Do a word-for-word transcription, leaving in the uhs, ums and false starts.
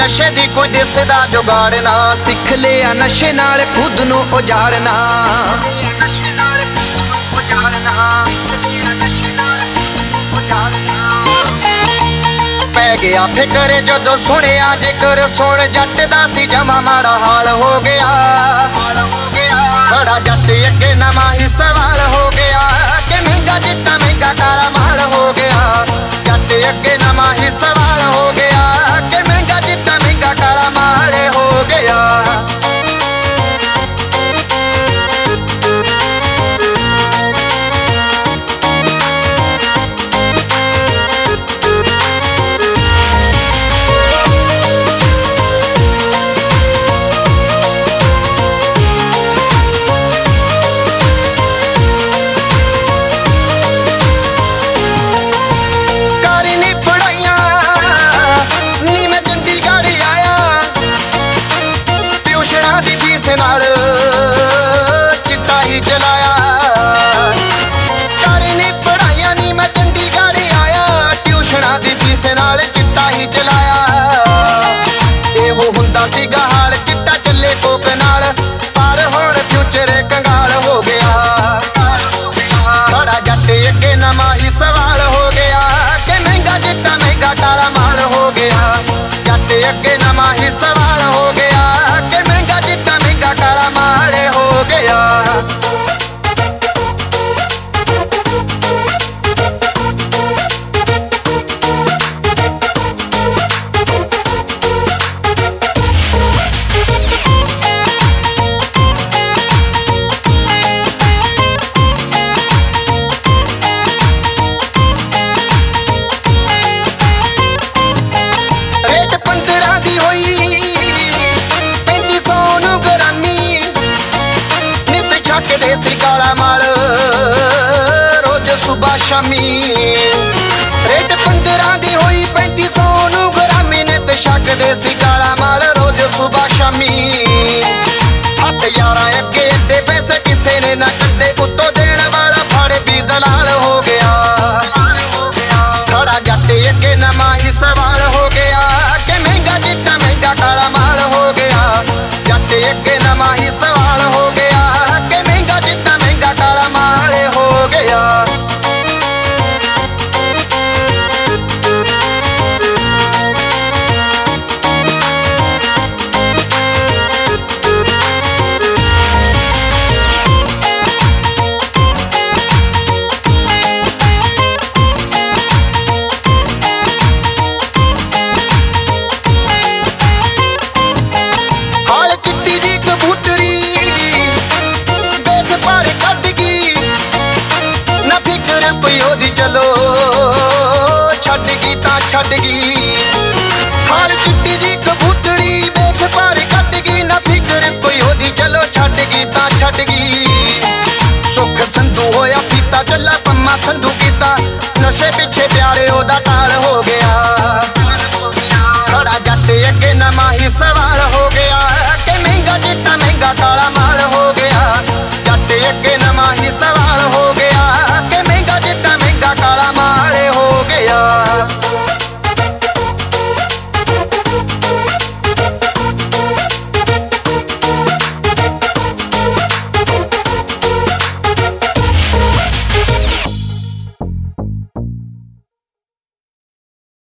नशे दी कोई दिसदा जुगाड़ना, सिख लिया नशे नाल खुद नू उजाड़ना। पै गया फिकर जदों सुनिया जिकर, सुन जट दा सी जमा माड़ा हाल हो गया। बड़ा जट अगे नवां ही सवाल हो गया, कि महंगा चिट्टा महंगा काला माल हो गया। जट अगे नवां ही सवाल हो गया, कि महंगा चिट्टा महंगा काला माल हो गया। चिट्टा ही चलाया करनी पढ़ाइया नी मैं चंडीगढ़ आया, ट्यूशना दी फीस नाल चिट्टा ही चलाया। एहो हुंदा सीगा हाल चिट्टा चले कोक नाल, पर हुण फ्यूचर कंगाल हो गया। बड़ा जट अगे नवां ही सवाल हो गया, कि महंगा चिट्टा महंगा काला माल हो गया। जट अगे नवां ही सवाल हो गया, कि महंगा चिट्टा महंगा काला माल हो गया। रेट पंद्रह दी होई पैंती सौ नू ग्रामी, नित छकदे सी काला माल रोज सुबह शामी। रेट पंद्रह दी होई पैंती सौ नू ग्रामी, नित छकदे सी काला माल रोज सुबह शामी। हथ यारां अगे एडे पैसे किसे ने ना कड्डे, उत्तों देण वाला फड़ भी दलाल हो गया। खड़ा जट अगे नवां ही सवाल हो गया, कि महंगा चिट्टा महंगा काला माल हो गया। जट अगे नवां ही सवाल हो गया, कि महंगा चिट्टा महंगा काला माल हो गया। हाल चिट्टी जी कबूतरी बेच पर कट गई, ना फिक्र पियो दी चलो छड़ गई तां छड़ गई।